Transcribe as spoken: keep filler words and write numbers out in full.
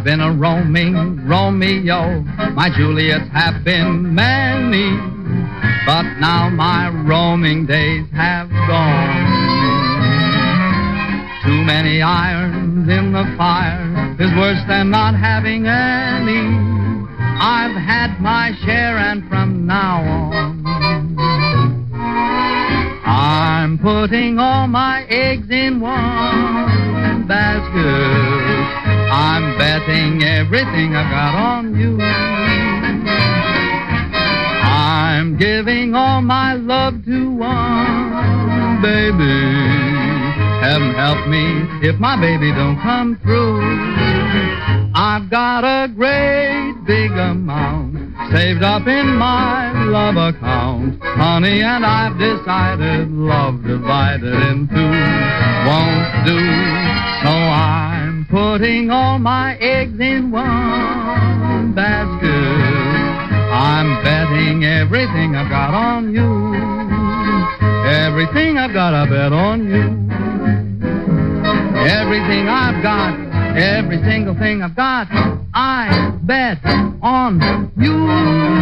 I've been a roaming Romeo. My Juliets have been many, but now my roaming days have gone. Too many irons in the fire is worse than not having any. I've had my share, and from now on I'm putting all my eggs in one basket. I'm betting everything I've got on you. I'm giving all my love to one baby. Heaven help me if my baby don't come through. I've got a great big amount saved up in my love account, honey, and I've decided love divided in two won't do. So I'm putting all my eggs in one basket. I'm betting everything I've got on you. Everything I've got, I bet on you. Everything I've got, every single thing I've got, I bet on you.